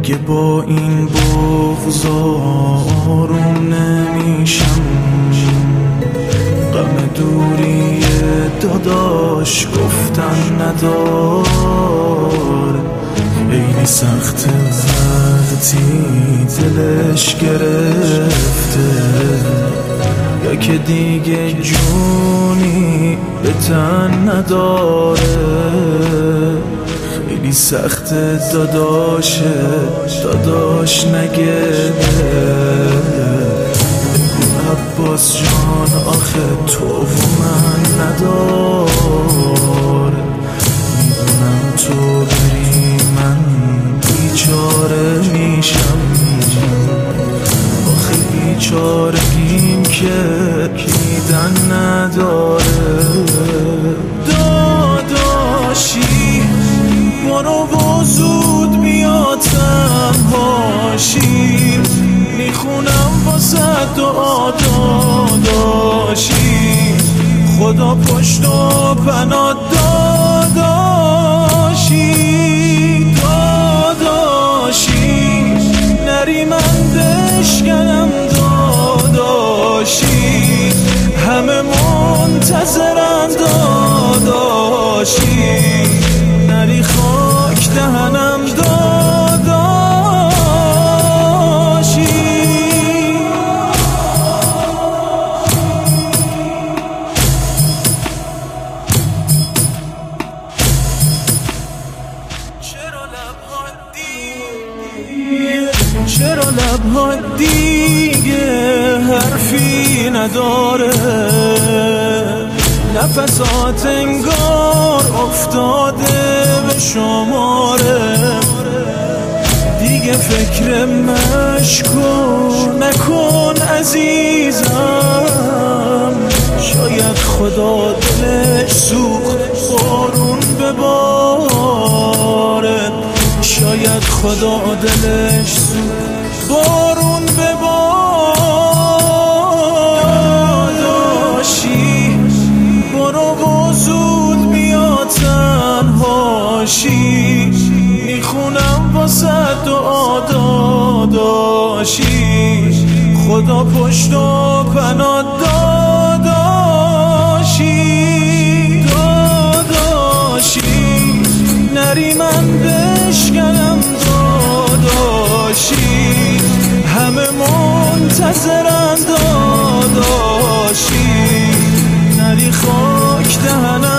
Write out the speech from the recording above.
دیگه با این بغض آروم نمیشم. غم دوری داداش گفتن نداره، خیلی سخت وقتی دلش گرفته، یا که دیگه جونی به تن نداره. خیلی سخت داداش نگه عباس جان، آخه تو و من نداره. میدونم تو بری من بیچاره میشم، آخه بیچارگیم که دیدن نداره. داداشی برو و زود بیا تنهاشی، میخونم واسه دعا داداشی، خدا پشت و پناه داداشی. داداشی نری من بشکنم داداشی، همه منتظرن داداشی، نری خاک دهنم چرا لبها دیگه حرفی نداره، نفسات انگار افتاده به شماره. دیگه فکر مشکو نکن عزیزم، شاید خدا دلش سوخت بارون بباره، شاید خدا دلش سوخت بارون بباره. داداشی برو و زود بیا تنهاشی، میخونم واسه دعا داداشی، خدا پشت و پناه داداشی. داداشی نری من بشکنم داداشی، همه منتظرن داداشی، نری خاک دهنم